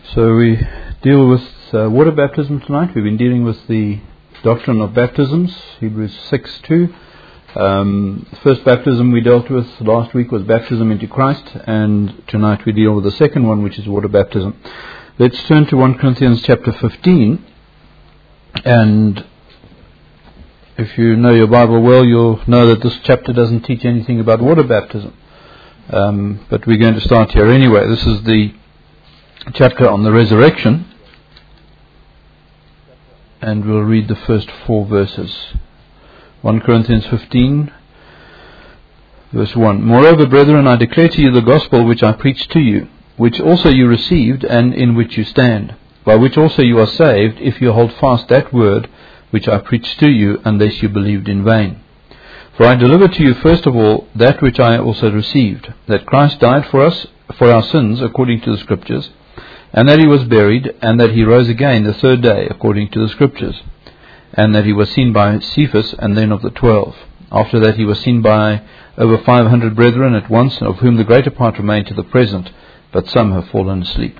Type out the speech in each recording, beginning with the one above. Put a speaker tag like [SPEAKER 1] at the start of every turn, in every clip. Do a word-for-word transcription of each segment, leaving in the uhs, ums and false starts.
[SPEAKER 1] So we deal with uh, water baptism tonight. We've been dealing with the doctrine of baptisms, Hebrews six two. Um, the first baptism we dealt with last week was baptism into Christ, and tonight we deal with the second one, which is water baptism. Let's turn to First Corinthians chapter fifteen, and if you know your Bible well, you'll know that this chapter doesn't teach anything about water baptism. Um, but we're going to start here anyway. This is the chapter on the resurrection, and we'll read the first four verses. First Corinthians fifteen, verse one. Moreover, brethren, I declare to you the gospel which I preached to you, which also you received, and in which you stand, by which also you are saved, if you hold fast that word which I preached to you, unless you believed in vain. For I delivered to you first of all that which I also received, that Christ died for us, for our sins, according to the Scriptures, and that he was buried, and that he rose again the third day, according to the Scriptures, and that he was seen by Cephas, and then of the twelve. After that he was seen by over five hundred brethren at once, of whom the greater part remain to the present, but some have fallen asleep.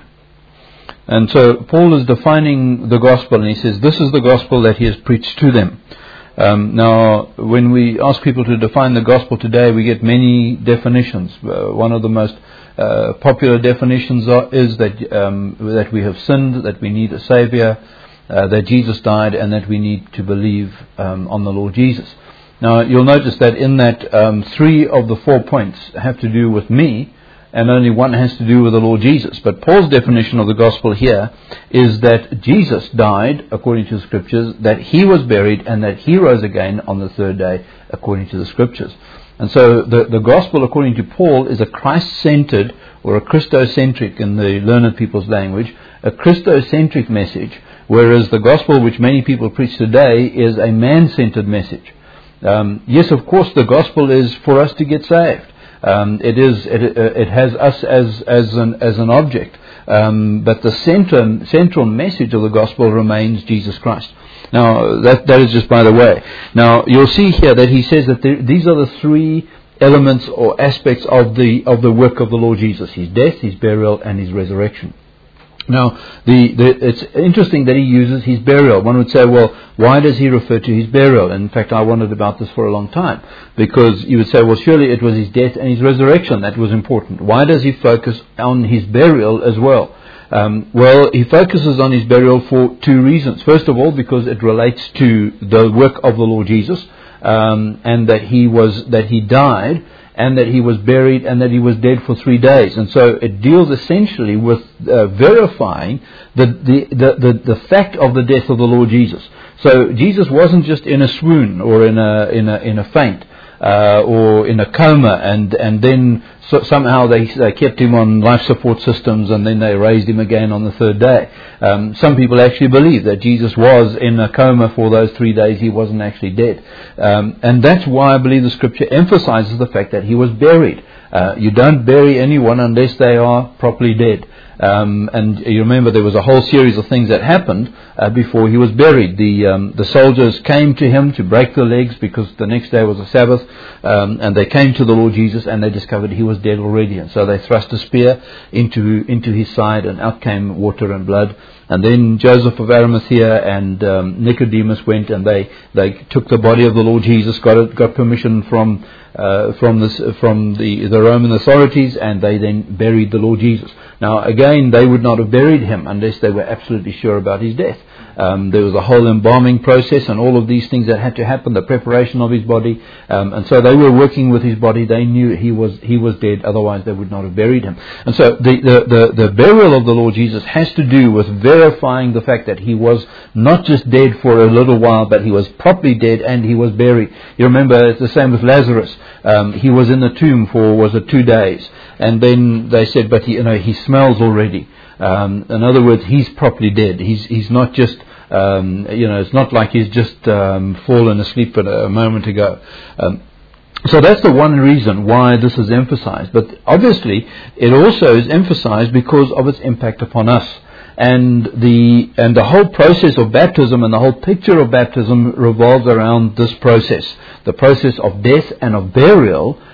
[SPEAKER 1] And so Paul is defining the gospel, and he says this is the gospel that he has preached to them. Um, now, when we ask people to define the gospel today, we get many definitions. Uh, one of the most uh, popular definitions are, is that um, that we have sinned, that we need a Savior, uh, that Jesus died, and that we need to believe um, on the Lord Jesus. Now, you'll notice that in that um, three of the four points have to do with me, and only one has to do with the Lord Jesus. But Paul's definition of the gospel here is that Jesus died, according to the Scriptures, that he was buried, and that he rose again on the third day, according to the Scriptures. And so the, the gospel, according to Paul, is a Christ-centered, or a Christocentric in the learned people's language, a Christocentric message, whereas the gospel which many people preach today is a man-centered message. Um, yes, of course, the gospel is for us to get saved. Um, it is. It, it has us as as an as an object, um, but the center, central message of the gospel remains Jesus Christ. Now that that is just by the way. Now you'll see here that he says that there, these are the three elements or aspects of the of the work of the Lord Jesus: his death, his burial, and his resurrection. Now, the, the, it's interesting that he uses his burial. One would say, well, why does he refer to his burial? And in fact, I wondered about this for a long time. Because you would say, well, surely it was his death and his resurrection that was important. Why does he focus on his burial as well? Um, well, he focuses on his burial for two reasons. First of all, because it relates to the work of the Lord Jesus, um, and that he was that he died, and that he was buried, and that he was dead for three days. And so it deals essentially with uh, verifying the, the, the, the, the fact of the death of the Lord Jesus. So Jesus wasn't just in a swoon or in a in a in a faint uh, or in a coma, and and then so somehow they, they kept him on life support systems, and then they raised him again on the third day. Um, some people actually believe that Jesus was in a coma for those three days. He wasn't actually dead. Um, and that's why I believe the Scripture emphasizes the fact that he was buried. Uh, you don't bury anyone unless they are properly dead. Um, and you remember there was a whole series of things that happened uh, before he was buried. The um, the soldiers came to him to break the legs because the next day was a Sabbath, um, and they came to the Lord Jesus and they discovered he was dead already. And so they thrust a spear into into his side, and out came water and blood. And then Joseph of Arimathea and um, Nicodemus went, and they, they took the body of the Lord Jesus, got it, got permission from uh, from this from the the Roman authorities, and they then buried the Lord Jesus. Now again, they would not have buried him unless they were absolutely sure about his death. Um, there was a whole embalming process and all of these things that had to happen, the preparation of his body, um, and so they were working with his body. They knew he was he was dead, otherwise they would not have buried him. And so the, the, the, the burial of the Lord Jesus has to do with verifying the fact that he was not just dead for a little while, but he was properly dead and he was buried. You remember it's the same with Lazarus. Um, he was in the tomb for, was it two days? And then they said, but he, you know, he smells already. Um, in other words, he's properly dead. He's he's not just, um, you know, it's not like he's just um, fallen asleep a, a moment ago. Um, so that's the one reason why this is emphasized. But obviously, it also is emphasized because of its impact upon us. And the and the whole process of baptism and the whole picture of baptism revolves around this process, the process of death and of burial,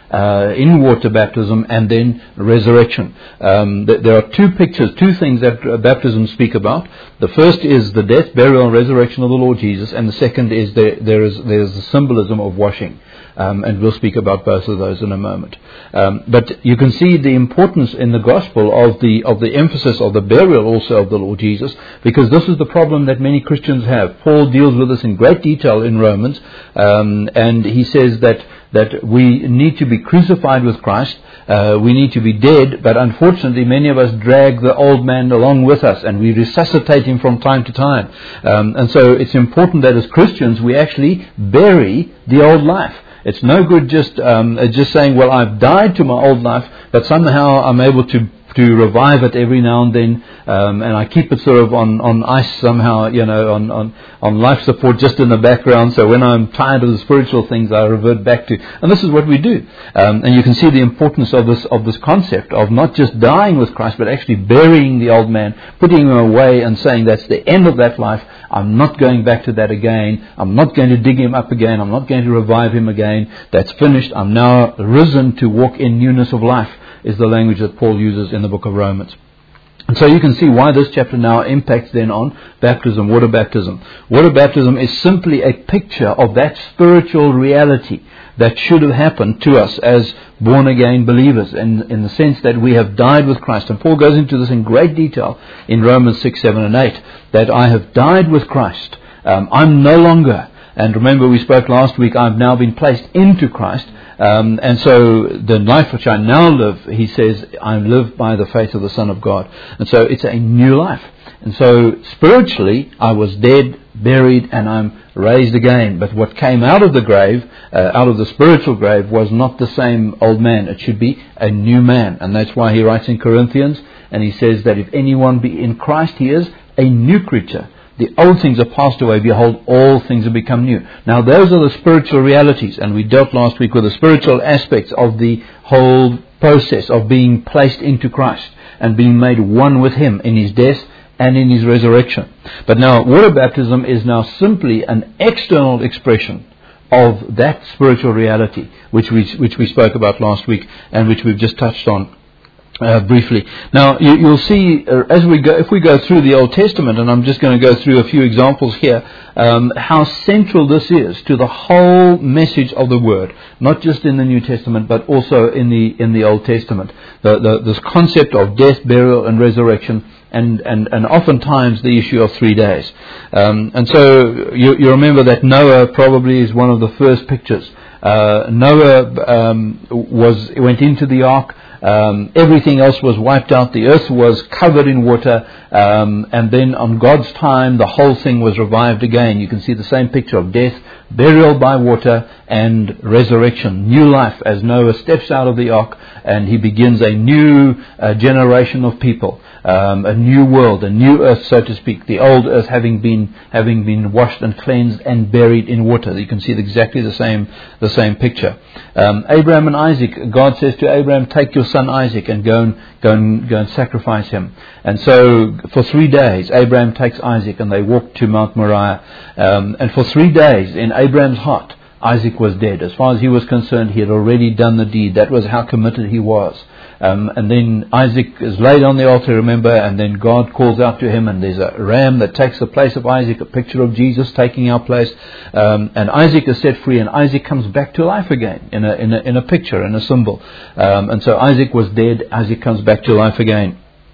[SPEAKER 1] uh, in water baptism, and then resurrection. Um, th- there are two pictures, two things that uh, baptism speak about. The first is the death, burial, and resurrection of the Lord Jesus, and the second is there, there is there is the symbolism of washing. Um, and we'll speak about both of those in a moment. Um, but you can see the importance in the gospel of the of the emphasis of the burial also of the Lord Jesus, because this is the problem that many Christians have. Paul deals with this in great detail in Romans, um, and he says that that we need to be crucified with Christ, uh, we need to be dead, but unfortunately many of us drag the old man along with us, and we resuscitate him from time to time. Um, and so it's important that as Christians we actually bury the old life. It's no good just um, just saying, well, I've died to my old life, but somehow I'm able to to revive it every now and then, um, and I keep it sort of on, on ice somehow, you know, on, on, on life support just in the background, so when I'm tired of the spiritual things I revert back to. And this is what we do. Um, and you can see the importance of this of this concept of not just dying with Christ, but actually burying the old man, putting him away and saying that's the end of that life. I'm not going back to that again. I'm not going to dig him up again. I'm not going to revive him again. That's finished. I'm now risen to walk in newness of life, is the language that Paul uses in the book of Romans. And so you can see why this chapter now impacts then on baptism, water baptism. Water baptism is simply a picture of that spiritual reality that should have happened to us as born-again believers, in, in the sense that we have died with Christ. And Paul goes into this in great detail in Romans six, seven and eight, that I have died with Christ. Um, I'm no longer, and remember we spoke last week, I've now been placed into Christ. Um, and so the life which I now live, he says, I live by the faith of the Son of God. And so it's a new life. And so spiritually, I was dead, buried, and I'm raised again. But what came out of the grave, uh, out of the spiritual grave, was not the same old man. It should be a new man. And that's why he writes in Corinthians, and he says that if anyone be in Christ, he is a new creature. The old things are passed away, behold, all things have become new. Now those are the spiritual realities, and we dealt last week with the spiritual aspects of the whole process of being placed into Christ and being made one with Him in His death and in His resurrection. But now water baptism is now simply an external expression of that spiritual reality which we, which we spoke about last week and which we've just touched on Uh, briefly. Now you, you'll see uh, as we go, if we go through the Old Testament, and I'm just going to go through a few examples here, um, how central this is to the whole message of the Word, not just in the New Testament, but also in the in the Old Testament. The, the, this concept of death, burial, and resurrection, and and, and oftentimes the issue of three days. Um, and so you, you remember that Noah probably is one of the first pictures. Uh, Noah um, was went into the ark. Um, everything else was wiped out. The earth was covered in water, um, and then on God's time, the whole thing was revived again. You can see the same picture of death, burial by water, and resurrection, new life as Noah steps out of the ark and he begins a new uh, generation of people, um, a new world, a new earth, so to speak. The old earth having been having been washed and cleansed and buried in water. You can see exactly the same the same picture. Um, Abraham and Isaac. God says to Abraham, "Take your son Isaac and go and go and go and sacrifice him." And so for three days, Abraham takes Isaac and they walk to Mount Moriah. Um, and for three days, in Abraham's heart, Isaac was dead. As far as he was concerned, he had already done the deed. That was how committed he was. Um, and then Isaac is laid on the altar, remember, and then God calls out to him, and there's a ram that takes the place of Isaac, a picture of Jesus taking our place. Um, and Isaac is set free, and Isaac comes back to life again in a in a, in a picture, in a symbol. Um, and so Isaac was dead, Isaac comes back to life again.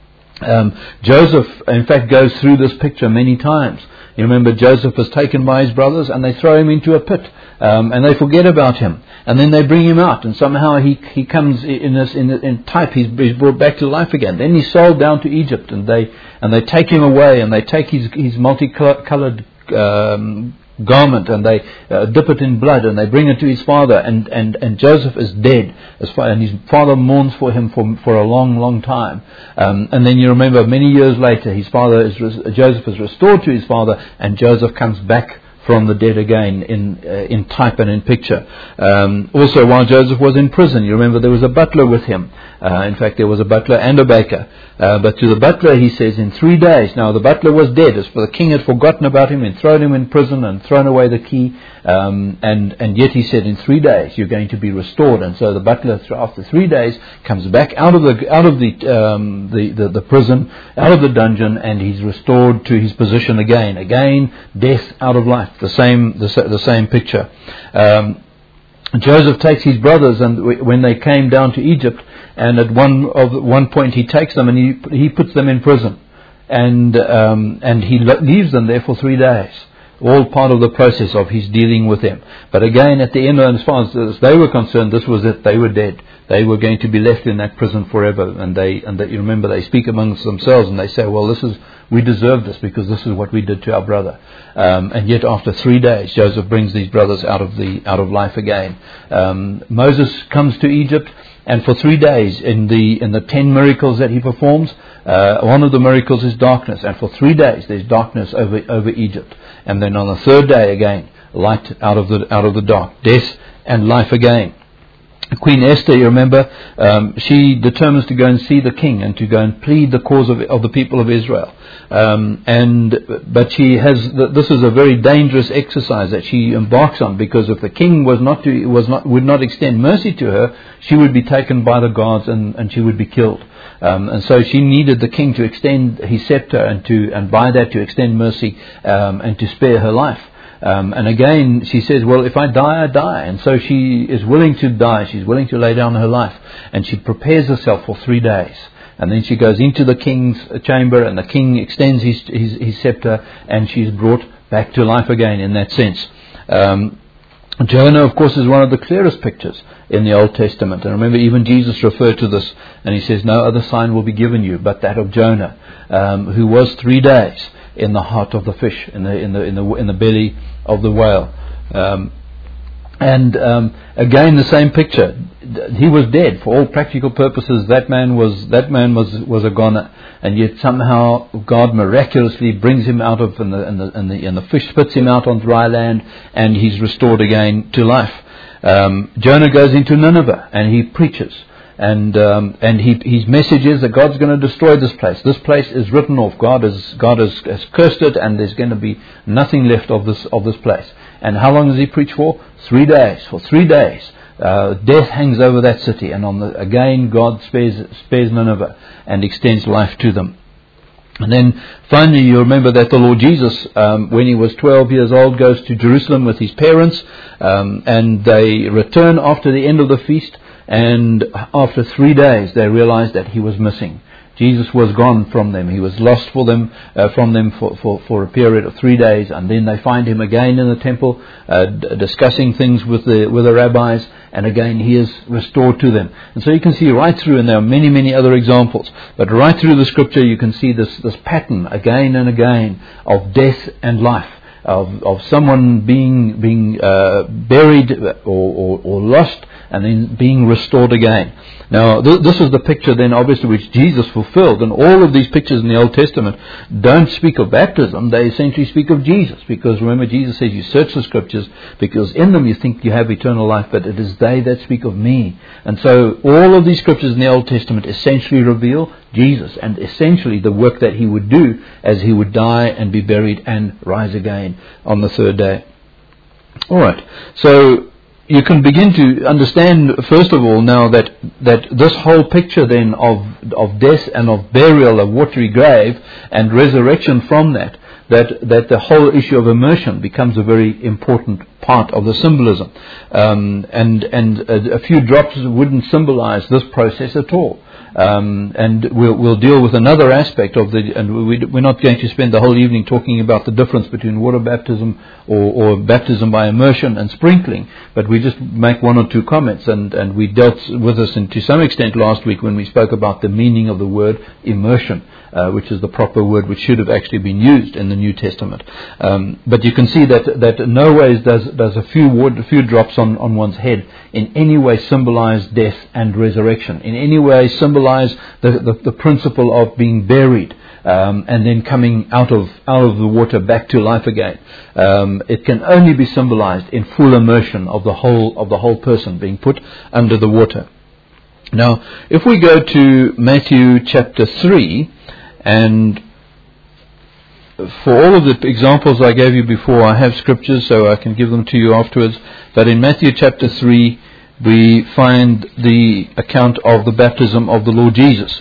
[SPEAKER 1] Um, Joseph, in fact, goes through this picture many times. You remember Joseph was taken by his brothers and they throw him into a pit, um, and they forget about him, and then they bring him out, and somehow he he comes in this in, in type he's, he's brought back to life again. Then he's sold down to Egypt, and they and they take him away, and they take his his multicolored um, garment and they uh, dip it in blood and they bring it to his father, and, and, and Joseph is dead as far, and his father mourns for him for for a long long time, um, and then you remember many years later his father is Joseph is restored to his father, and Joseph comes back from the dead again in uh, in type and in picture. Um, also, while Joseph was in prison, you remember there was a butler with him. Uh, in fact, there was a butler and a baker. Uh, but to the butler, he says, in three days. Now, the butler was dead. As for the king had forgotten about him and thrown him in prison and thrown away the key. Um, and, and yet he said, in three days, you're going to be restored. And so the butler, after three days, comes back out of the out of the, um, the, the, the prison, out of the dungeon, and he's restored to his position again. Again, death out of life. The same, the, the same picture. Um, Joseph takes his brothers, and w- when they came down to Egypt, and at one of one point he takes them and he he puts them in prison, and um, and he lo- leaves them there for three days. All part of the process of his dealing with them. But again, at the end, as far as, as they were concerned, this was it. They were dead. They were going to be left in that prison forever. And they, and they, you remember, they speak amongst themselves and they say, "Well, this is we deserve this because this is what we did to our brother." Um, and yet, after three days, Joseph brings these brothers out of the out of life again. Um, Moses comes to Egypt. And for three days, in the in the ten miracles that he performs, uh, one of the miracles is darkness. And for three days, there's darkness over over Egypt. And then on the third day, again, light out of the out of the dark, death and life again. Queen Esther, you remember, um, she determines to go and see the king and to go and plead the cause of, of the people of Israel. Um, and but she has this is a very dangerous exercise that she embarks on, because if the king was not to was not would not extend mercy to her, she would be taken by the guards and, and she would be killed. Um, and so she needed the king to extend his scepter and to and by that to extend mercy um, and to spare her life. Um, and again, she says, well, if I die, I die. And so she is willing to die. She's willing to lay down her life. And she prepares herself for three days. And then she goes into the king's chamber, and the king extends his, his, his scepter, and she's brought back to life again in that sense. Um, Jonah, of course, is one of the clearest pictures in the Old Testament. And remember, even Jesus referred to this, and he says, no other sign will be given you but that of Jonah, um, who was three days in the heart of the fish, in the in the in the in the belly of the whale. Um, and um, again, the same picture. He was dead for all practical purposes. That man was that man was was a goner, and yet somehow God miraculously brings him out of, and the and the and the, and the fish spits him out on dry land, and he's restored again to life. Um, Jonah goes into Nineveh and he preaches. And um, and he, his message is that God's going to destroy this place. This place is written off. God has God has, has cursed it, and there's going to be nothing left of this of this place. And how long does he preach for? Three days. For three days, uh, death hangs over that city, and on the, again God spares spares Nineveh and extends life to them. And then finally, you remember that the Lord Jesus, um, when he was twelve years old, goes to Jerusalem with his parents, um, and they return after the end of the feast. And after three days, they realized that he was missing. Jesus was gone from them. He was lost for them, uh, from them for, for, for a period of three days. And then they find him again in the temple, uh, d- discussing things with the with the rabbis. And again, he is restored to them. And so you can see right through, and there are many, many other examples, but right through the scripture, you can see this this pattern again and again of death and life. Of, of someone being being uh, buried or, or, or lost, and then being restored again. Now, th- this is the picture then, obviously, which Jesus fulfilled. And all of these pictures in the Old Testament don't speak of baptism. They essentially speak of Jesus. Because remember, Jesus says, you search the scriptures, because in them you think you have eternal life, but it is they that speak of me. And so all of these scriptures in the Old Testament essentially reveal Jesus, and essentially the work that he would do as he would die and be buried and rise again on the third day. All right. So you can begin to understand, first of all, now that, that this whole picture then of of death and of burial, a watery grave, and resurrection from that, that that the whole issue of immersion becomes a very important part of the symbolism. Um, and and a, a few drops wouldn't symbolize this process at all. Um, and we'll, we'll deal with another aspect of the, and we, we're not going to spend the whole evening talking about the difference between water baptism or, or baptism by immersion and sprinkling, but we just make one or two comments, and, and we dealt with this in, to some extent last week when we spoke about the meaning of the word immersion, uh, which is the proper word which should have actually been used in the New Testament. Um, but you can see that, that in no ways does, does a few water, a few drops on, on one's head in any way symbolize death and resurrection? In any way symbolize the, the, the principle of being buried um, and then coming out of out of the water back to life again? Um, it can only be symbolized in full immersion of the whole of the whole person being put under the water. Now, if we go to Matthew chapter three, and for all of the examples I gave you before, I have scriptures, so I can give them to you afterwards. But in Matthew chapter three, we find the account of the baptism of the Lord Jesus.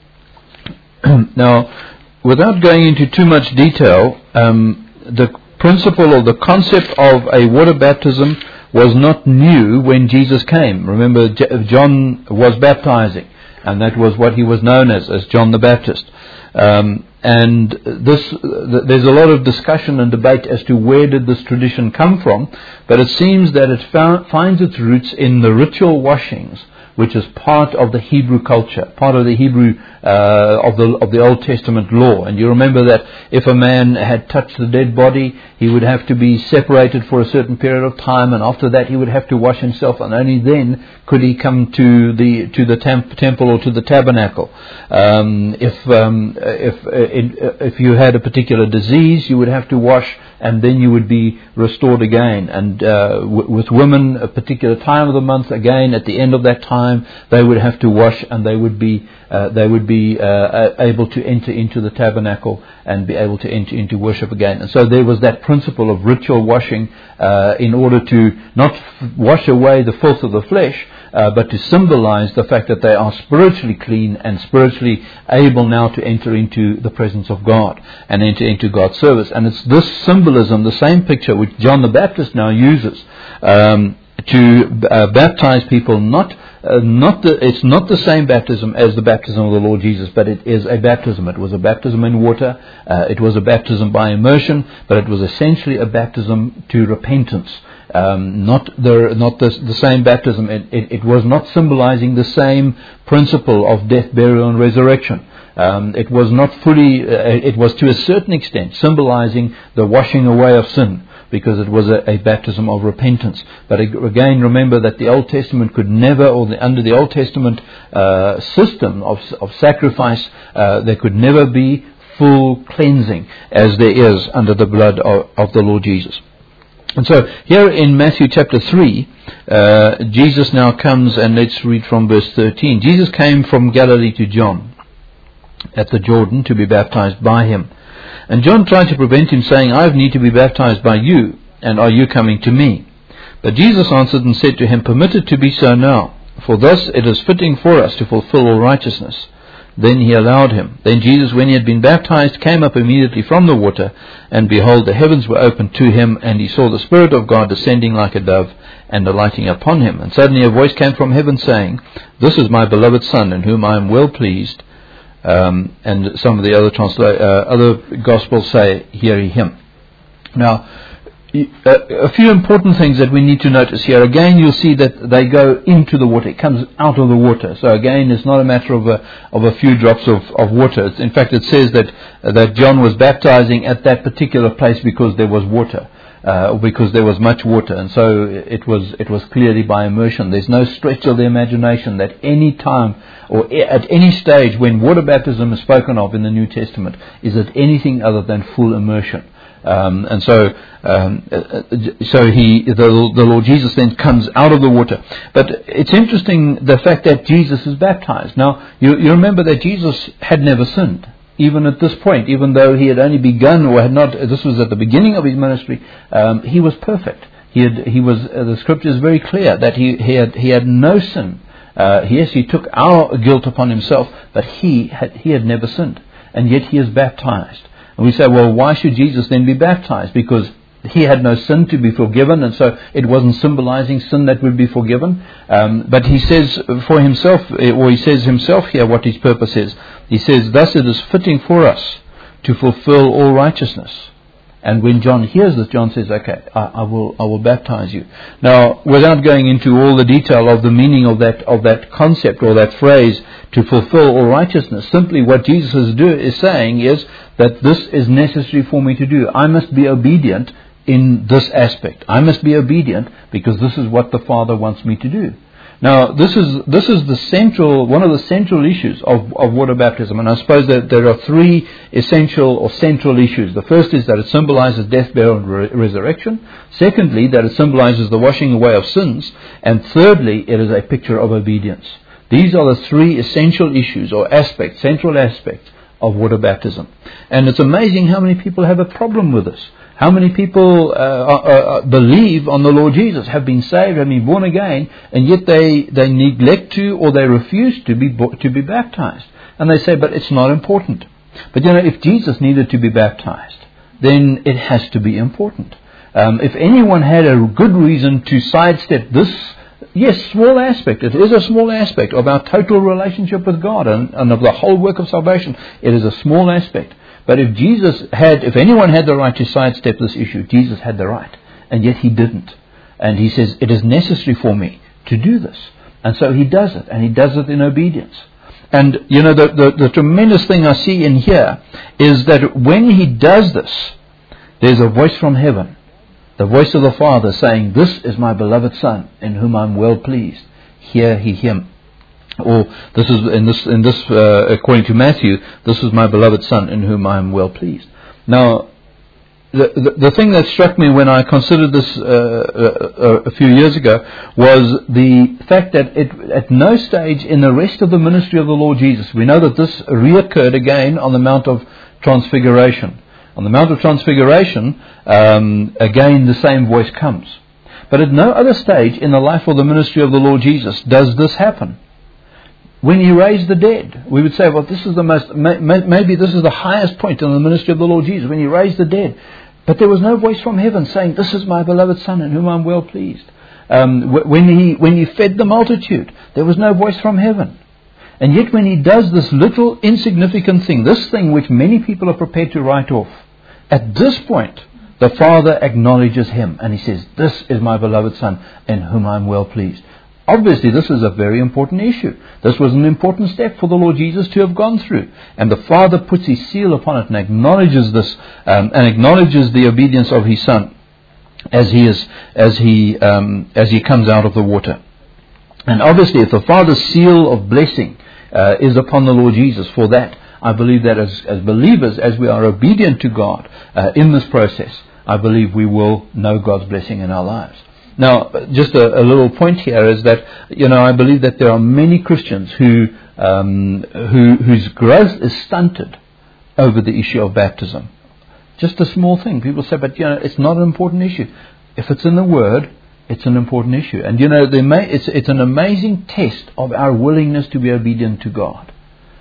[SPEAKER 1] Now, without going into too much detail, um, the principle or the concept of a water baptism was not new when Jesus came. Remember, John was baptizing, and that was what he was known as, as John the Baptist. Um, and this, th- there's a lot of discussion and debate as to where did this tradition come from, but it seems that it found, finds its roots in the ritual washings, which is part of the Hebrew culture, part of the Hebrew uh, of the of the Old Testament law. And you remember that if a man had touched the dead body, he would have to be separated for a certain period of time, and after that he would have to wash himself, and only then could he come to the to the temp- temple or to the tabernacle. Um, if um, if uh, if you had a particular disease, you would have to wash, and then you would be restored again. And uh, w- with women, a particular time of the month, again at the end of that time, they would have to wash, and they would be uh, they would be uh, able to enter into the tabernacle and be able to enter into worship again. And so there was that principle of ritual washing uh, in order to not f- wash away the filth of the flesh, Uh, but to symbolize the fact that they are spiritually clean and spiritually able now to enter into the presence of God and enter into God's service. And it's this symbolism, the same picture which John the Baptist now uses um, to uh, baptize people. Not, uh, not the, it's not the same baptism as the baptism of the Lord Jesus, but it is a baptism. It was a baptism in water. Uh, it was a baptism by immersion, but it was essentially a baptism to repentance. Um, not the not the, the same baptism. It, it, it was not symbolizing the same principle of death, burial, and resurrection. Um, it was not fully. Uh, it was to a certain extent symbolizing the washing away of sin, because it was a, a baptism of repentance. But again, remember that the Old Testament could never, or the, under the Old Testament uh, system of of sacrifice, uh, there could never be full cleansing as there is under the blood of, of the Lord Jesus. And so here in Matthew chapter three, uh, Jesus now comes, and let's read from verse thirteen. Jesus came from Galilee to John at the Jordan to be baptized by him. And John tried to prevent him, saying, I have need to be baptized by you, and are you coming to me? But Jesus answered and said to him, Permit it to be so now, for thus it is fitting for us to fulfill all righteousness. Then he allowed him. Then Jesus, when he had been baptized, came up immediately from the water, and behold, the heavens were opened to him, and he saw the Spirit of God descending like a dove and alighting upon him. And suddenly a voice came from heaven saying, This is my beloved Son, in whom I am well pleased. Um, and some of the other transla- uh, other Gospels say, Hear ye him. Now, a few important things that we need to notice here. Again, you'll see that they go into the water. It comes out of the water. So again, it's not a matter of a, of a few drops of, of water. It's, in fact, it says that that John was baptizing at that particular place because there was water, uh, because there was much water, and so it was it was clearly by immersion. There's no stretch of the imagination that any time or at any stage when water baptism is spoken of in the New Testament is it anything other than full immersion. Um, and so, um, so he, the, the Lord Jesus then comes out of the water. But it's interesting the fact that Jesus is baptized. Now, you, you remember that Jesus had never sinned, even at this point, even though he had only begun or had not. This was at the beginning of his ministry. Um, he was perfect. He had, he was. Uh, the Scripture is very clear that he, he had, he had no sin. Uh, yes, he took our guilt upon himself, but he had, he had never sinned, and yet he is baptized. And we say, well, why should Jesus then be baptized? Because he had no sin to be forgiven, and so it wasn't symbolizing sin that would be forgiven. Um, but he says for himself, or he says himself here what his purpose is. He says, thus it is fitting for us to fulfill all righteousness. And when John hears this, John says, okay, I, I will I will baptize you. Now, without going into all the detail of the meaning of that of that concept or that phrase, to fulfill all righteousness, simply what Jesus is, do, is saying is that this is necessary for me to do. I must be obedient in this aspect. I must be obedient because this is what the Father wants me to do. Now, this is this is the central one of the central issues of, of water baptism, and I suppose that there are three essential or central issues. The first is that it symbolizes death, burial, and re- resurrection. Secondly, that it symbolizes the washing away of sins, and thirdly, it is a picture of obedience. These are the three essential issues or aspects, central aspects of water baptism. And it's amazing how many people have a problem with this. How many people uh, uh, uh, believe on the Lord Jesus, have been saved, have been born again, and yet they, they neglect to or they refuse to be bo- to be baptized. And they say, but it's not important. But you know, if Jesus needed to be baptized, then it has to be important. Um, if anyone had a good reason to sidestep this, yes, small aspect, it is a small aspect of our total relationship with God and, and of the whole work of salvation, it is a small aspect. But if Jesus had, if anyone had the right to sidestep this issue, Jesus had the right. And yet he didn't. And he says, it is necessary for me to do this. And so he does it. And he does it in obedience. And, you know, the, the, the tremendous thing I see in here is that when he does this, there's a voice from heaven. The voice of the Father saying, this is my beloved Son, in whom I'm well pleased. Hear he him. Or this is in this in this uh, according to Matthew, this is my beloved Son in whom I am well pleased. Now, the the, the thing that struck me when I considered this uh, a, a few years ago was the fact that it, at no stage in the rest of the ministry of the Lord Jesus, we know that this reoccurred again on the Mount of Transfiguration. On the Mount of Transfiguration, um, again the same voice comes. But at no other stage in the life or the ministry of the Lord Jesus does this happen. When he raised the dead, we would say, well, this is the most, maybe this is the highest point in the ministry of the Lord Jesus, when he raised the dead. But there was no voice from heaven saying, this is my beloved Son in whom I'm well pleased. Um, when he when he fed the multitude, there was no voice from heaven. And yet when he does this little insignificant thing, this thing which many people are prepared to write off, at this point, the Father acknowledges him and he says, this is my beloved Son in whom I'm well pleased. Obviously, this is a very important issue. This was an important step for the Lord Jesus to have gone through. And the Father puts his seal upon it and acknowledges this, um, and acknowledges the obedience of his Son as he is, as he, um, as he comes out of the water. And obviously, if the Father's seal of blessing uh, is upon the Lord Jesus for that, I believe that as, as believers, as we are obedient to God uh, in this process, I believe we will know God's blessing in our lives. Now, just a, a little point here is that, you know, I believe that there are many Christians who, um, who whose growth is stunted over the issue of baptism. Just a small thing. People say, but, you know, it's not an important issue. If it's in the Word, it's an important issue. And, you know, they may, it's, it's an amazing test of our willingness to be obedient to God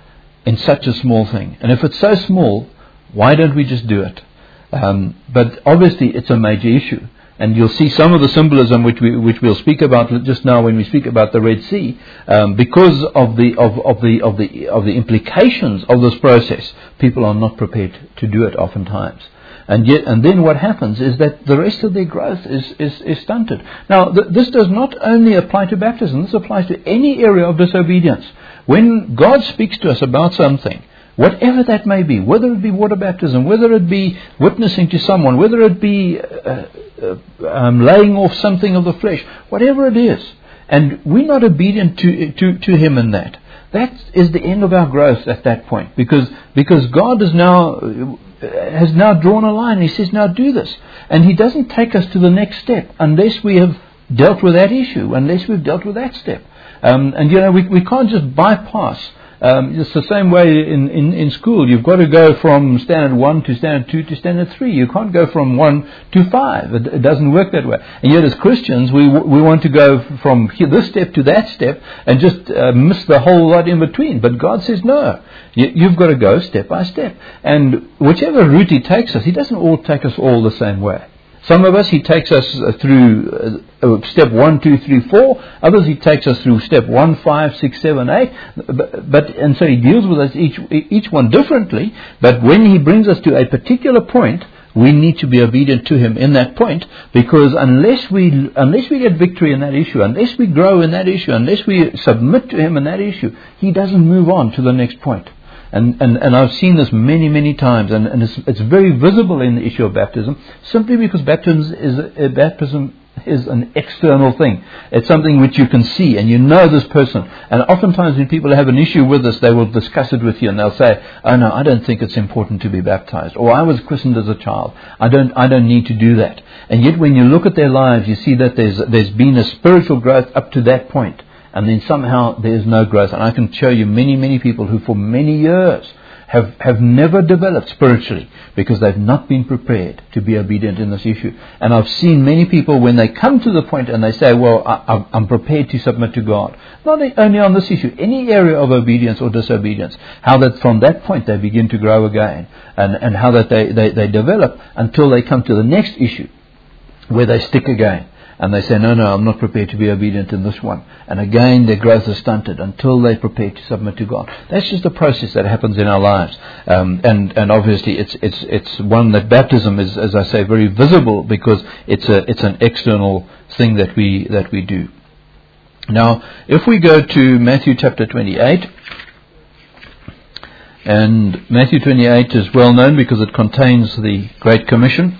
[SPEAKER 1] in such a small thing. And if it's so small, why don't we just do it? Um, but obviously, it's a major issue. And you'll see some of the symbolism which we which we'll speak about just now when we speak about the Red Sea, um, because of the of, of the of the of the implications of this process. People are not prepared to do it oftentimes, and yet and then what happens is that the rest of their growth is is, is stunted. Now, th- this does not only apply to baptism; this applies to any area of disobedience. When God speaks to us about something, whatever that may be, whether it be water baptism, whether it be witnessing to someone, whether it be uh, uh, um, laying off something of the flesh, whatever it is, and we're not obedient to, to, to Him in that, that is the end of our growth at that point, because because God is now has now drawn a line. He says, now do this, and He doesn't take us to the next step unless we have dealt with that issue, unless we've dealt with that step, um, and you know we we can't just bypass. Um, it's the same way in, in, in school. You've got to go from standard one to standard two to standard three. You can't go from one to five. It, it doesn't work that way. And yet as Christians, we we want to go from here, this step to that step and just uh, miss the whole lot in between. But God says, no, you, you've got to go step by step. And whichever route He takes us, He doesn't all take us all the same way. Some of us, He takes us through uh, step one, two, three, four. Others, He takes us through step one, five, six, seven, eight. But, but and so He deals with us each each one differently. But when He brings us to a particular point, we need to be obedient to Him in that point, because unless we unless we get victory in that issue, unless we grow in that issue, unless we submit to Him in that issue, He doesn't move on to the next point. And, and, and I've seen this many, many times, and, and it's, it's very visible in the issue of baptism, simply because baptism is, uh, baptism is an external thing. It's something which you can see, and you know this person. And oftentimes when people have an issue with this, they will discuss it with you, and they'll say, oh no, I don't think it's important to be baptized. Or I was christened as a child. I don't, I don't need to do that. And yet when you look at their lives, you see that there's, there's been a spiritual growth up to that point. And then somehow there is no growth. And I can show you many, many people who for many years have, have never developed spiritually because they've not been prepared to be obedient in this issue. And I've seen many people when they come to the point and they say, well, I, I'm prepared to submit to God. Not only on this issue, any area of obedience or disobedience. How that from that point they begin to grow again. And, and how that they, they, they develop until they come to the next issue where they stick again. And they say, no, no, I'm not prepared to be obedient in this one. And again, their growth is stunted until they're prepared to submit to God. That's just a process that happens in our lives. Um, and, and obviously, it's, it's, it's one that baptism is, as I say, very visible because it's a, it's an external thing that we, that we do. Now, if we go to Matthew chapter twenty-eight, and Matthew twenty-eight is well known because it contains the Great Commission.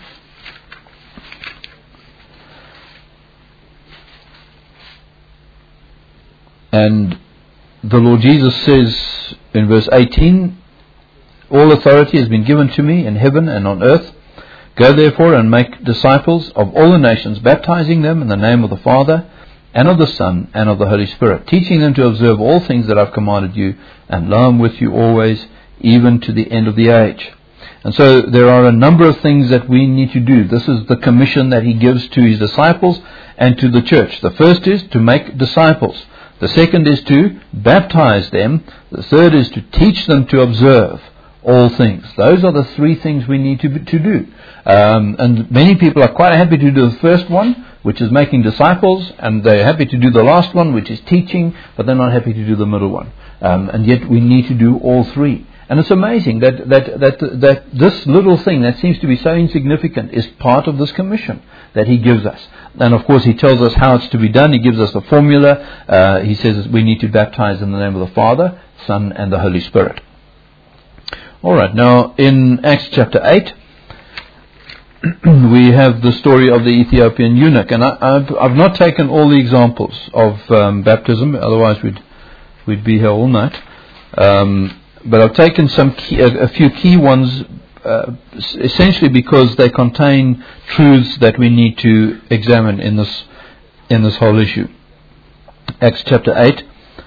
[SPEAKER 1] And the Lord Jesus says in verse eighteen, all authority has been given to me in heaven and on earth. Go therefore and make disciples of all the nations, baptizing them in the name of the Father and of the Son and of the Holy Spirit, teaching them to observe all things that I've commanded you, and lo, I'm with you always, even to the end of the age. And so there are a number of things that we need to do. This is the commission that he gives to his disciples and to the church. The first is to make disciples. The second is to baptize them. The third is to teach them to observe all things. Those are the three things we need to, to do. Um, and many people are quite happy to do the first one, which is making disciples, and they're happy to do the last one, which is teaching, but they're not happy to do the middle one. Um, and yet we need to do all three. And it's amazing that, that, that, that this little thing that seems to be so insignificant is part of this commission that he gives us. And of course he tells us how it's to be done. He gives us the formula. Uh, he says we need to baptize in the name of the Father, Son and the Holy Spirit. Alright, now in Acts chapter eight, we have the story of the Ethiopian eunuch. And I, I've, I've not taken all the examples of um, baptism, otherwise we'd, we'd be here all night. Um, but I've taken some key, a, a few key ones, uh, essentially because they contain truths that we need to examine in this in this whole issue. Acts chapter eight,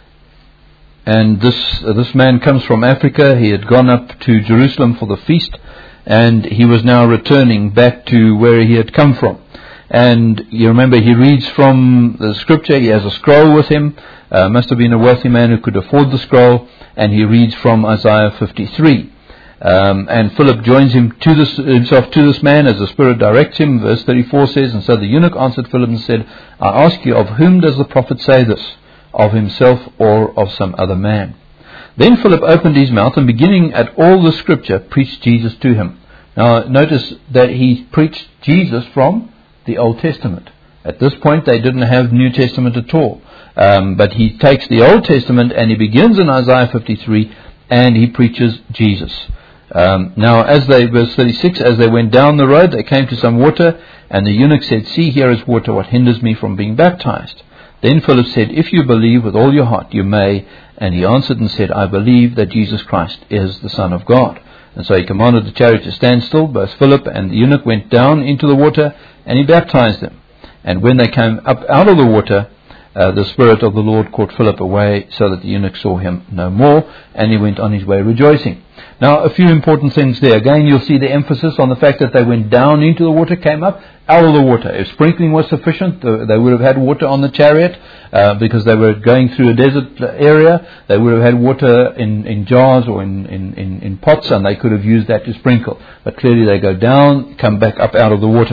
[SPEAKER 1] and this uh, this man comes from Africa. He had gone up to Jerusalem for the feast, and he was now returning back to where he had come from. And you remember he reads from the scripture. He has a scroll with him. Uh, must have been a wealthy man who could afford the scroll. And he reads from Isaiah fifty-three. Um, and Philip joins him to this, himself to this man as the Spirit directs him. Verse thirty-four says, and so the eunuch answered Philip and said, I ask you, of whom does the prophet say this? Of himself or of some other man? Then Philip opened his mouth and beginning at all the scripture preached Jesus to him. Now notice that he preached Jesus from the Old Testament. At this point they didn't have New Testament at all. Um, but he takes the Old Testament and he begins in Isaiah fifty-three and he preaches Jesus. Um, now as they, verse thirty-six, as they went down the road they came to some water, and the eunuch said, see, here is water, what hinders me from being baptized? Then Philip said, if you believe with all your heart you may. And he answered and said, I believe that Jesus Christ is the Son of God. And so he commanded the chariot to stand still. Both Philip and the eunuch went down into the water, and he baptized them. And when they came up out of the water, Uh, the Spirit of the Lord caught Philip away, so that the eunuch saw him no more, and he went on his way rejoicing. Now, a few important things there. Again, you'll see the emphasis on the fact that they went down into the water, came up out of the water. If sprinkling was sufficient, they would have had water on the chariot, uh, because they were going through a desert area. They would have had water in, in jars or in, in, in, in pots, and they could have used that to sprinkle. But clearly they go down, come back up out of the water.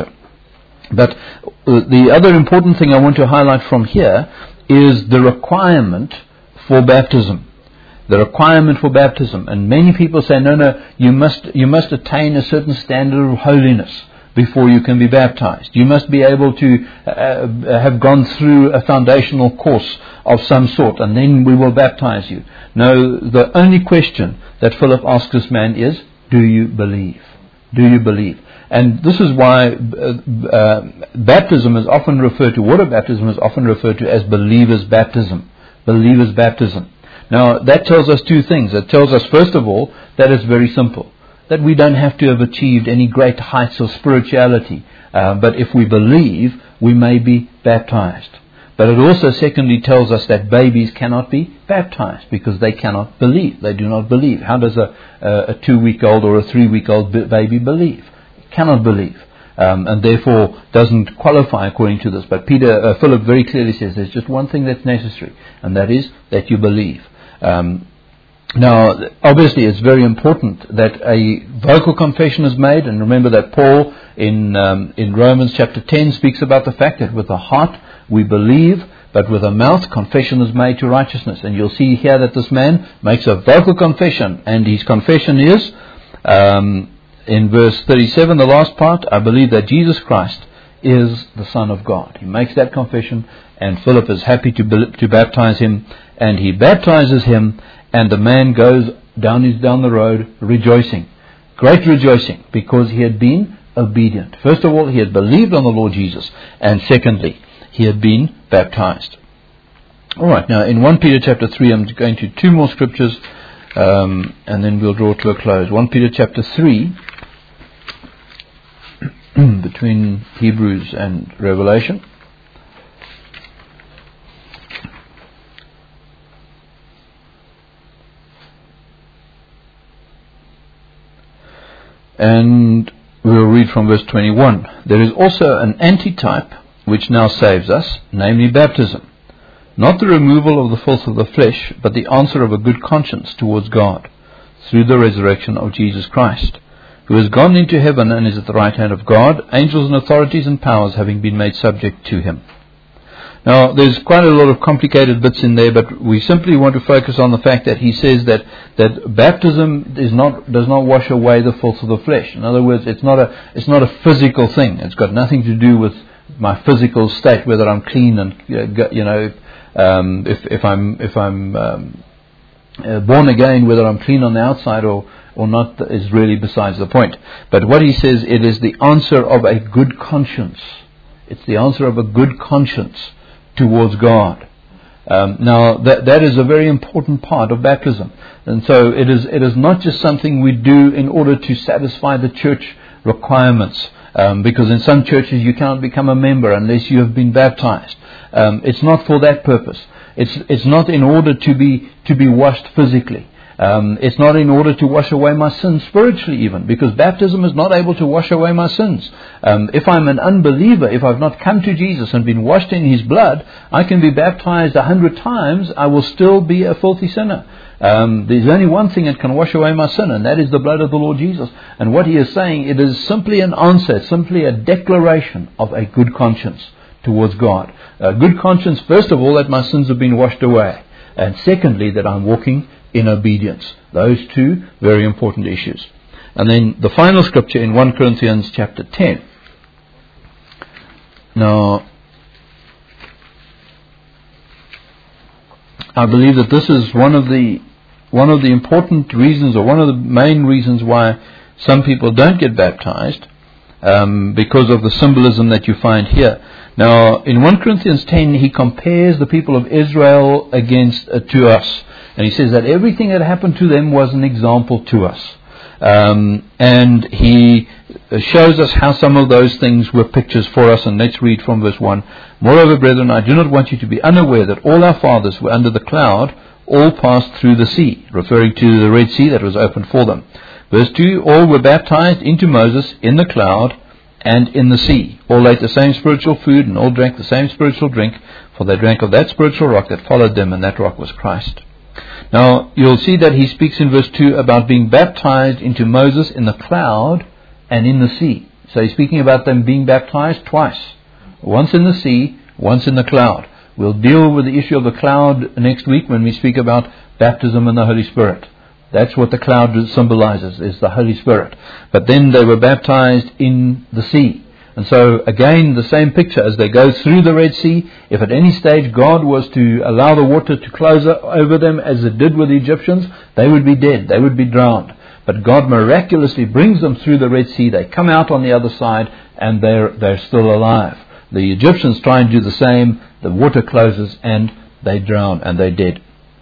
[SPEAKER 1] But the other important thing I want to highlight from here is the requirement for baptism. The requirement for baptism. And many people say, no, no, you must, you must attain a certain standard of holiness before you can be baptized. You must be able to uh, have gone through a foundational course of some sort, and then we will baptize you. No, the only question that Philip asks this man is, do you believe? Do you believe? And this is why uh, uh, baptism is often referred to, water baptism is often referred to as believer's baptism. Believer's baptism. Now, that tells us two things. It tells us, first of all, that it's very simple. That we don't have to have achieved any great heights of spirituality. Uh, but if we believe, we may be baptized. But it also, secondly, tells us that babies cannot be baptized because they cannot believe. They do not believe. How does a, a, a two-week-old or a three-week-old baby believe? Cannot believe. Um, and therefore doesn't qualify according to this. But Peter, uh, Philip very clearly says there's just one thing that's necessary, and that is that you believe. Um, now, obviously, it's very important that a vocal confession is made, and remember that Paul in um, in Romans chapter ten speaks about the fact that with the heart we believe, but with the mouth confession is made to righteousness. And you'll see here that this man makes a vocal confession, and his confession is, um, in verse thirty-seven, the last part, I believe that Jesus Christ is the Son of God. He makes that confession, and Philip is happy to to baptize him, and he baptizes him, and the man goes down his down the road rejoicing, great rejoicing, because he had been obedient. First of all, he had believed on the Lord Jesus, and secondly, he had been baptized. All right, now in First Peter chapter three, I'm going to two more scriptures, um, and then we'll draw to a close. First Peter chapter three, between Hebrews and Revelation. And we'll read from verse twenty-one. There is also an antitype which now saves us, namely baptism. Not the removal of the filth of the flesh, but the answer of a good conscience towards God, through the resurrection of Jesus Christ, who has gone into heaven and is at the right hand of God, angels and authorities and powers having been made subject to him. Now, there's quite a lot of complicated bits in there, but we simply want to focus on the fact that he says that, that baptism is not does not wash away the filth of the flesh. In other words, it's not a it's not a physical thing. It's got nothing to do with my physical state, whether I'm clean and you know um, if if I'm if I'm um, uh, born again, whether I'm clean on the outside or or not is really besides the point. But what he says, it is the answer of a good conscience. It's the answer of a good conscience towards God. Um, now that that is a very important part of baptism, and so it is it is not just something we do in order to satisfy the church requirements, um, because in some churches you cannot become a member unless you have been baptized. Um, it's not for that purpose. It's it's not in order to be to be washed physically. Um, it's not in order to wash away my sins spiritually even, because baptism is not able to wash away my sins. Um, if I'm an unbeliever, if I've not come to Jesus and been washed in his blood, I can be baptized a hundred times, I will still be a filthy sinner. Um, there's only one thing that can wash away my sin, and that is the blood of the Lord Jesus. And what he is saying, it is simply an answer, simply a declaration of a good conscience towards God. A good conscience, first of all, that my sins have been washed away, and secondly, that I'm walking in obedience. Those two very important issues. And then the final scripture in First Corinthians chapter ten. Now, I believe that this is one of the one of the important reasons, or one of the main reasons why some people don't get baptized, um, because of the symbolism that you find here. Now, in First Corinthians ten, he compares the people of Israel against uh, to us. And he says that everything that happened to them was an example to us. Um, and he shows us how some of those things were pictures for us. And let's read from verse one. Moreover, brethren, I do not want you to be unaware that all our fathers were under the cloud, all passed through the sea, referring to the Red Sea that was opened for them. Verse two, all were baptized into Moses in the cloud and in the sea. All ate the same spiritual food, and all drank the same spiritual drink, for they drank of that spiritual rock that followed them, and that rock was Christ. Now, you'll see that he speaks in verse two about being baptized into Moses in the cloud and in the sea. So he's speaking about them being baptized twice. Once in the sea, once in the cloud. We'll deal with the issue of the cloud next week when we speak about baptism in the Holy Spirit. That's what the cloud symbolizes, is the Holy Spirit. But then they were baptized in the sea. And so again, the same picture as they go through the Red Sea. If at any stage God was to allow the water to close over them as it did with the Egyptians, they would be dead, they would be drowned. But God miraculously brings them through the Red Sea. They come out on the other side and they're, they're still alive. The Egyptians try and do the same. The water closes and they drown and they're dead.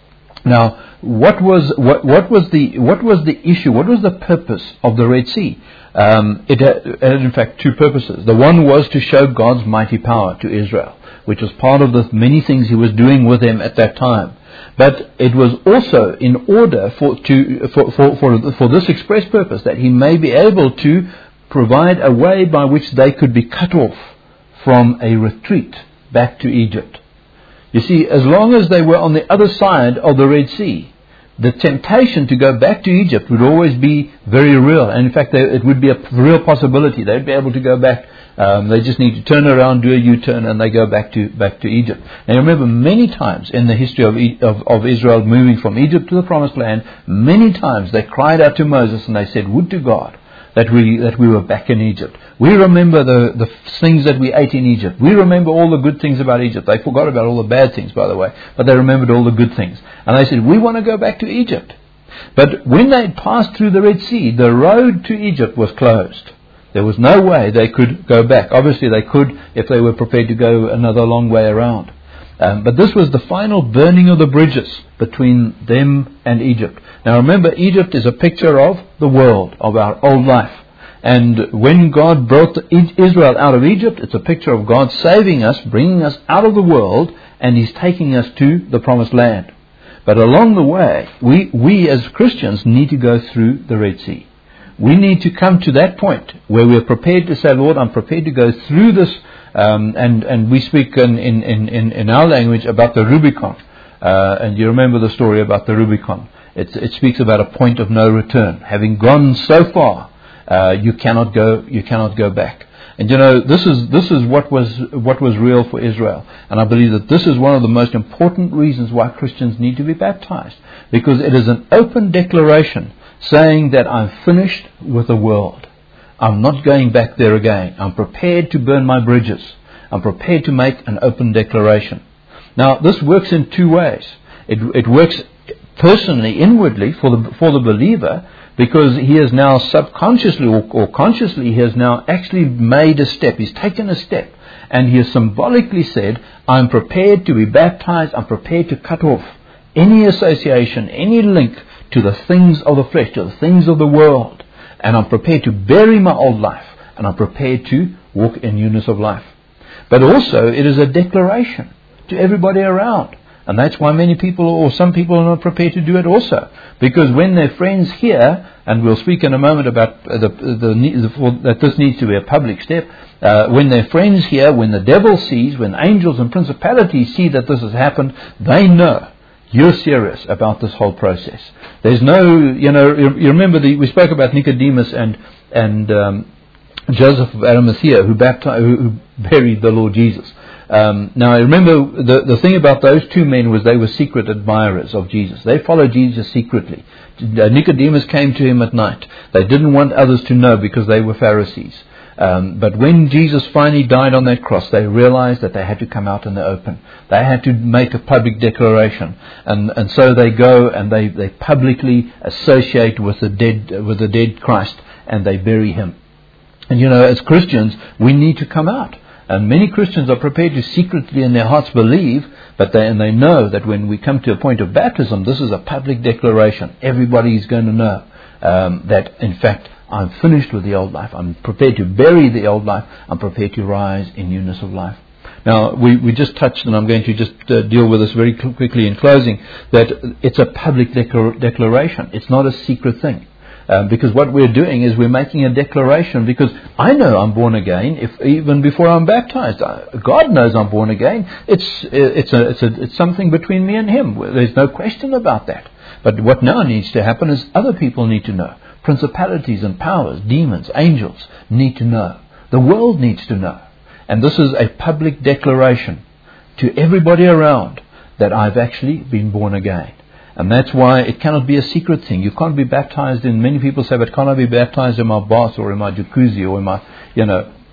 [SPEAKER 1] Now, what was what, what was the what was the issue? What was the purpose of the Red Sea? Um, it, had, it had, in fact, two purposes. The one was to show God's mighty power to Israel, which was part of the many things He was doing with them at that time. But it was also in order for to for for for, for this express purpose, that He may be able to provide a way by which they could be cut off from a retreat back to Egypt. You see, as long as they were on the other side of the Red Sea, the temptation to go back to Egypt would always be very real. And in fact, they, it would be a real possibility. They'd be able to go back. Um, they just need to turn around, do a U-turn, and they go back to back to Egypt. Now, remember, many times in the history of, of, of Israel moving from Egypt to the Promised Land, many times they cried out to Moses and they said, "Would to God that we that we were back in Egypt. We remember the, the things that we ate in Egypt. We remember all the good things about Egypt." They forgot about all the bad things, by the way, but they remembered all the good things. And they said, "We want to go back to Egypt." But when they passed through the Red Sea, the road to Egypt was closed. There was no way they could go back. Obviously they could if they were prepared to go another long way around. Um, but this was the final burning of the bridges between them and Egypt. Now remember, Egypt is a picture of the world, of our old life. And when God brought Israel out of Egypt, it's a picture of God saving us, bringing us out of the world, and He's taking us to the Promised Land. But along the way, we, we as Christians need to go through the Red Sea. We need to come to that point where we're prepared to say, "Lord, I'm prepared to go through this." Um, and, and we speak in, in, in, in our language about the Rubicon. Uh, and you remember the story about the Rubicon. It, it speaks about a point of no return. Having gone so far, uh, you cannot go. You cannot go back. And you know, this is this is what was what was real for Israel. And I believe that this is one of the most important reasons why Christians need to be baptized, because it is an open declaration saying that I'm finished with the world. I'm not going back there again. I'm prepared to burn my bridges. I'm prepared to make an open declaration. Now, this works in two ways. It, it works personally, inwardly, for the for the believer, because he has now subconsciously or, or consciously, he has now actually made a step. He's taken a step. And he has symbolically said, "I'm prepared to be baptized. I'm prepared to cut off any association, any link to the things of the flesh, to the things of the world. And I'm prepared to bury my old life, and I'm prepared to walk in newness of life." But also, it is a declaration to everybody around. And that's why many people, or some people, are not prepared to do it also. Because when their friends hear, and we'll speak in a moment about the, the, the that this needs to be a public step, uh, when their friends hear, when the devil sees, when angels and principalities see that this has happened, they know you're serious about this whole process. There's no, you know, you remember the, we spoke about Nicodemus and and um, Joseph of Arimathea, who baptized, who buried the Lord Jesus. Um, now, I remember the the thing about those two men was they were secret admirers of Jesus. They followed Jesus secretly. Nicodemus came to him at night. They didn't want others to know because they were Pharisees. Um, but when Jesus finally died on that cross, they realized that they had to come out in the open. They had to make a public declaration, and and so they go and they, they publicly associate with the dead with the dead Christ, and they bury him. And you know, as Christians, we need to come out. And many Christians are prepared to secretly in their hearts believe, but they and they know that when we come to a point of baptism, this is a public declaration. Everybody is going to know um, that in fact, I'm finished with the old life. I'm prepared to bury the old life. I'm prepared to rise in newness of life. Now, we, we just touched, and I'm going to just uh, deal with this very quickly in closing, that it's a public declar- declaration. It's not a secret thing. Um, because what we're doing is we're making a declaration, because I know I'm born again if even before I'm baptized. God knows I'm born again. It's it's a, it's a, it's something between me and Him. There's no question about that. But what now needs to happen is other people need to know. Principalities and powers, demons, angels need to know. The world needs to know. And this is a public declaration to everybody around that I've actually been born again. And that's why it cannot be a secret thing. You can't be baptized in, many people say, but can't I be baptized in my bath or in my jacuzzi or in my, you know,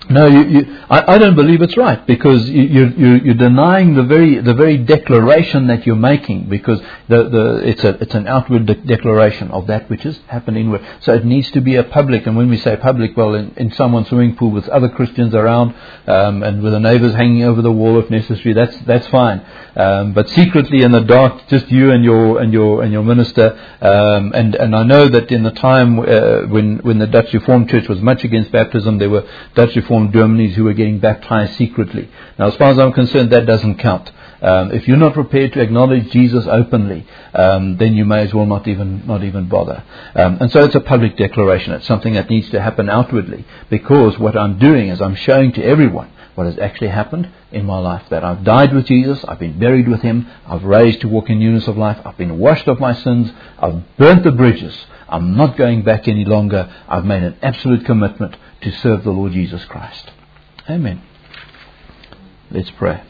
[SPEAKER 1] No, you, you, I, I don't believe it's right, because you, you, you, you're denying the very the very declaration that you're making, because the, the, it's, a, it's an outward de- declaration of that which has happened inward. So it needs to be a public, and when we say public, well, in, in someone's swimming pool with other Christians around, um, and with the neighbours hanging over the wall if necessary, that's that's fine. Um, but secretly in the dark, just you and your and your and your minister. Um, and and I know that in the time uh, when when the Dutch Reformed Church was much against baptism, there were Dutch Reformed Germans who were getting baptized secretly. Now, as far as I'm concerned, that doesn't count. Um, if you're not prepared to acknowledge Jesus openly, um, then you may as well not even not even bother. Um, and so it's a public declaration. It's something that needs to happen outwardly, because what I'm doing is I'm showing to everyone what has actually happened in my life, that I've died with Jesus, I've been buried with Him, I've raised to walk in newness of life, I've been washed of my sins, I've burnt the bridges, I'm not going back any longer, I've made an absolute commitment to serve the Lord Jesus Christ. Amen. Let's pray.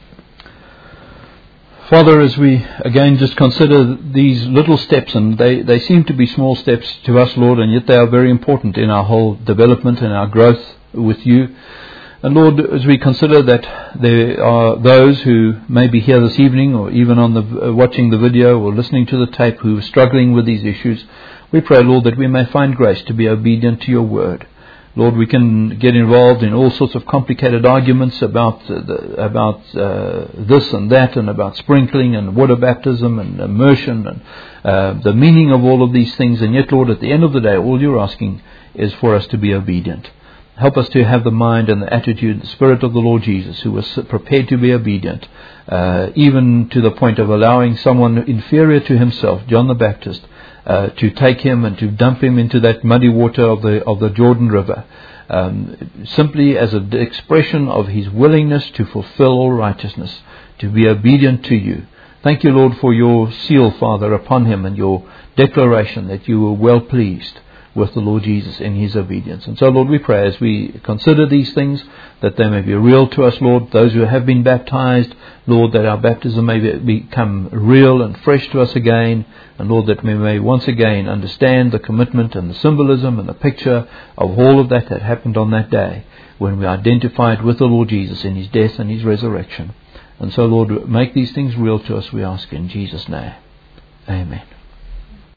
[SPEAKER 1] Father, as we again just consider these little steps, and they, they seem to be small steps to us, Lord, and yet they are very important in our whole development and our growth with You. And Lord, as we consider that there are those who may be here this evening, or even on the uh, watching the video or listening to the tape, who are struggling with these issues, we pray, Lord, that we may find grace to be obedient to Your word. Lord, we can get involved in all sorts of complicated arguments about uh, the, about uh, this and that, and about sprinkling and water baptism and immersion and uh, the meaning of all of these things. And yet, Lord, at the end of the day, all You're asking is for us to be obedient. Help us to have the mind and the attitude, the spirit of the Lord Jesus, who was prepared to be obedient, uh, even to the point of allowing someone inferior to himself, John the Baptist, uh, to take him and to dump him into that muddy water of the of the Jordan River, um, simply as an expression of his willingness to fulfill all righteousness, to be obedient to You. Thank You, Lord, for Your seal, Father, upon him, and Your declaration that You were well pleased with the Lord Jesus in His obedience. And so, Lord, we pray as we consider these things, that they may be real to us, Lord. Those who have been baptized, Lord, that our baptism may be, become real and fresh to us again. And Lord, that we may once again understand the commitment and the symbolism and the picture of all of that that happened on that day, when we identified with the Lord Jesus in His death and His resurrection. And so, Lord, make these things real to us, we ask in Jesus' name. Amen.